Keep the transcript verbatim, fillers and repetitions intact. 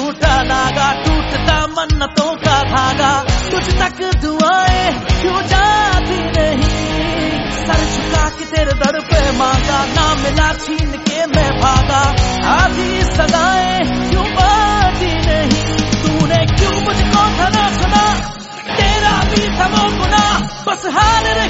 झूठा नागा, टूटता मन्नतों का धागा। तुझ तक दुआएं क्यों जाती नहीं, सर झुका के तेरे दर पे मांगा, ना मिला छीन के मैं भागा। आधी सदाएं क्यों बाती नहीं, तूने क्यों मुझको था ना सुना, तेरा भी था वो गुनाह, बस हाल